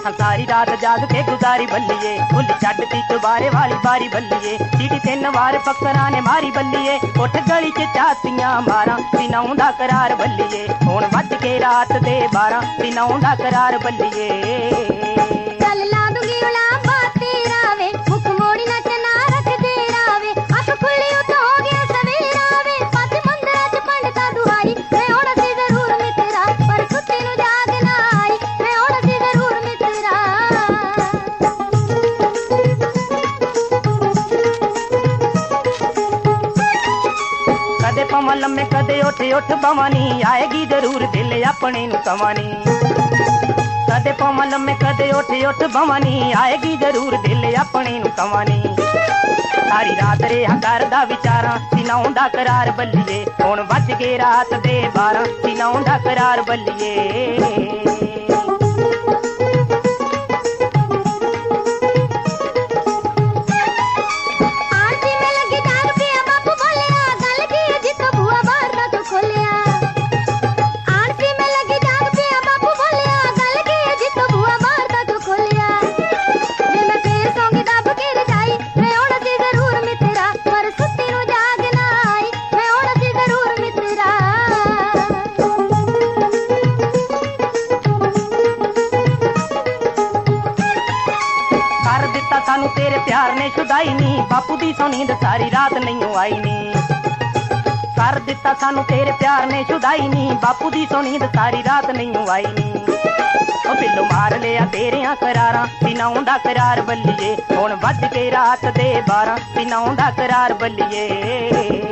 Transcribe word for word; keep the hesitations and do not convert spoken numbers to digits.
सारी रात जाग के गुजारी बल्लिए, फुल छड्डती चुबारे वाली बारी बल्लिए, सीटी तीन वार फकरां ने मारी बल्लिए, उठ गली च चातियां मारा सिनाउंदा करार बल्लिए, हुण वज के रात दे बारह सिनाउंदा करार बल्लिए। चल ला दूंगी उलांबा तेरा वे, मुख मोड़ी नचना रख देरा वे, अख खुली उठ हो गया सवेरा वे, पांच मंदिरां च पंडिता दुआई, मैं होना सी जरूर मित्रा पर सुत्ती नूं जाग ना आई, मैं होना सी जरूर मित्रा। कदे पवां लम्मे कदे उठ उठ बवानी, आएगी जरूर दिल अपने नूं कवानी, कदे पवां लम्मे कदे उठ उठ बवानी, आएगी जरूर दिल अपने नूं कवानी। सारी रात रेहा करदा विचारां सिनाउंदा करार बल्लिए, हुण वज के रात दे बारह सिनाउंदा करार बल्लिए। सानू तेरे प्यार ने छुदाई नी, बापू दी सो नींद सारी रात नहीं आई नी, कर दिता सानू तेरे प्यार ने छुदाई नी, बापू दी सो नींद सारी रात नहीं आई नी। ओ बिल्लो मार लिया तेरियां करारां सिनाउंदा करार बल्लिए, हुण वज के रात दे बारह सिनाउंदा करार बल्लिए।